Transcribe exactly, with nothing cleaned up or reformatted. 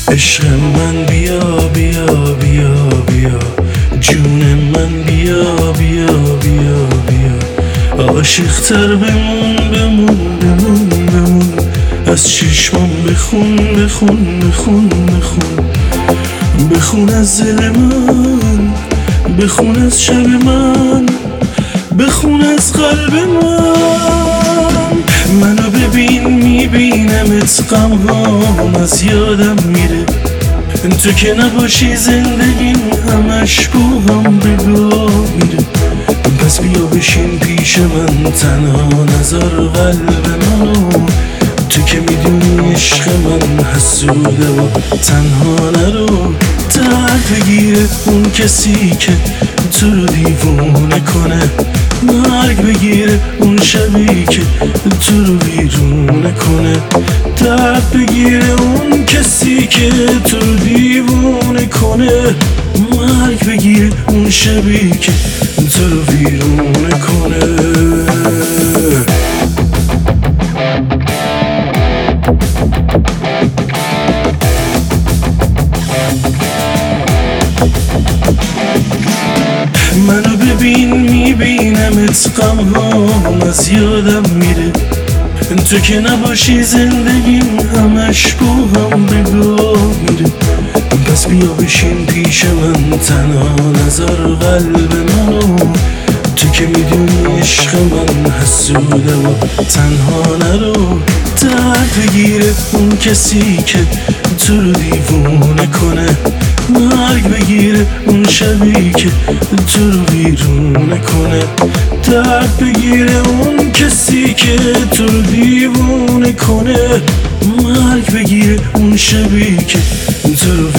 عشق من بیا بیا بیا بیا، جون من بیا بیا بیا بیا، عاشق تر بمون بمون بمون بمون، از چشمام بخون بخون بخون بخون، بخون از دل من، بخون از شب من، بخون از قلب من. منو ببین میبینمت، غمهام از یادم میره، تو که نباشی زندگیم همش با هم بگاه میره. پس بیا بشین پیش من، تنها نذار قلب منو، تو که میدونی عشق من حسوده و تنها نرو. درد بگیره اون کسی که تو رو دیوونه کنه، مرگ بگیره اون شبی که تو رو بیرونه کنه. درد بگیره اون کسی که تو رو دیوونه کنه، مرگ بگیره اون شبی که تو رو بیرونه کنه. منو ببین میبینمت، غمهام از یادم میره، تو که نباشی زندگیم همش با هم بگاه میره. پس بیا بشین پیش من، تنها نذار قلب منو، تو که میدونی عشق من حسوده و تنها نرو. درد بگیره اون کسی که تو رو دیوونه کنه، مرگ بگیره اون شبی که تو رو بیرونه کنه. درد بگیره اون کسی که تو رو دیوونه کنه، مرگ بگیره اون شبی که تو رو